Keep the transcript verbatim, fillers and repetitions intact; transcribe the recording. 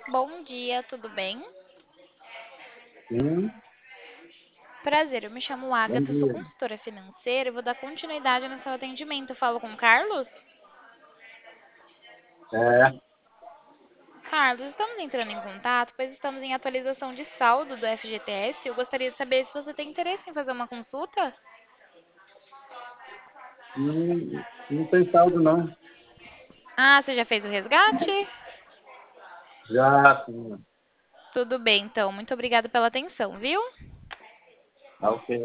Bom dia, tudo bem? Sim, Prazer, eu me chamo bom Agatha, sou dia. consultora financeira e vou dar continuidade no seu atendimento. Eu falo com o Carlos? É, Carlos, estamos entrando em contato, pois estamos em atualização de saldo do F G T S. Eu gostaria de saber se você tem interesse em fazer uma consulta. não, não tem saldo, não. Ah, você já fez o resgate? Já, sim. Tudo bem, então. Muito obrigada pela atenção, viu? Tá ok.